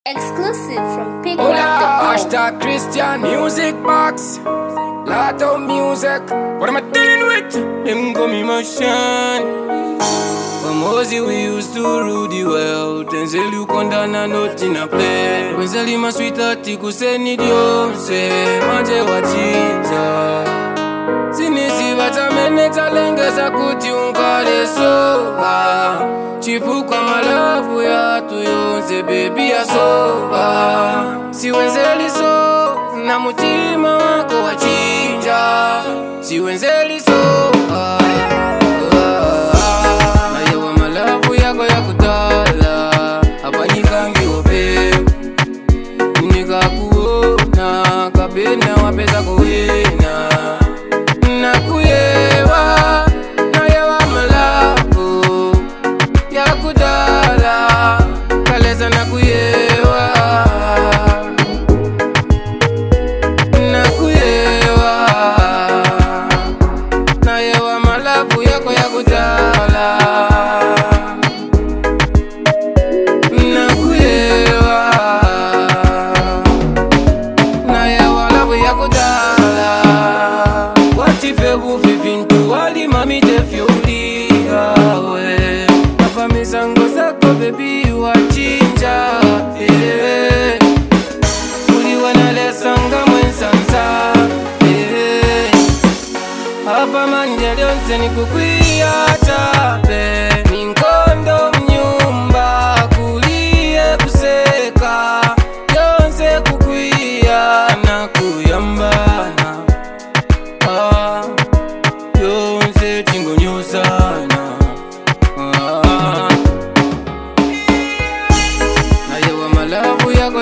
Exclusive from Pick Hola, Up the hashtag Christian Music Box. Lot of music. What am I dealing with? Them gum emotion. Famosi we used to rule the world. Denzel you condemn nothing a play. Wenzeli ma sweetheart kuseni diomse. Manje wachinja. Sinisi batamene talengeza kuti unkale soba. Chifu kwa malavu ya tuyonze baby ya soba. Siwenzeli so na mutima wako wachinja. Siwenzeli soba. Na yewa malavu yako ya kutala. Hapa nikangi ope. Nika kuona kapena wapeza kuwina. Nakuyewa, nayewa malavu ya kudala, kaleza nakuyewa. Nakuyewa, nayewa malavu yako ya kudala. Nakuyewa, nayewa malavu ya kudala. Febu fifintu wali mami te fiulia we Papa mizango zako baby wachinja Uli wanalesanga mwensanza Hapa manjeli onse ni kukuia tape Minkondo mnyumba kulie kuseka Yonse kukuia na kuyambana Yonse chingo nyosana Na yewa malavu yako